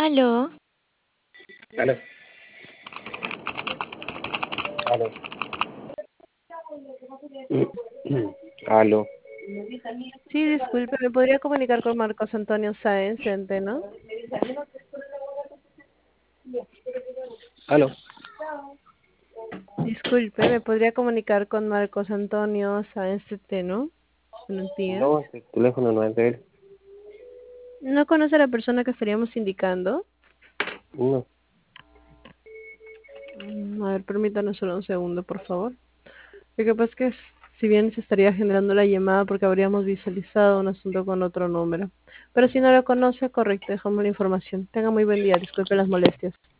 Aló, Aló, aló. Aló. Sí, disculpe, ¿me podría comunicar con Marcos Antonio Sáenz de Antena? Aló. Disculpe, ¿me podría comunicar con Marcos Antonio Sáenz de Antena? Buenos días. No, este teléfono no es de él. ¿No conoce a la persona que estaríamos indicando? No. A ver, permítanos solo un segundo, por favor. Lo que pasa es que si bien se estaría generando la llamada porque habríamos visualizado un asunto con otro número. Pero si no lo conoce, correcto, dejamos la información. Tenga muy buen día, disculpe las molestias.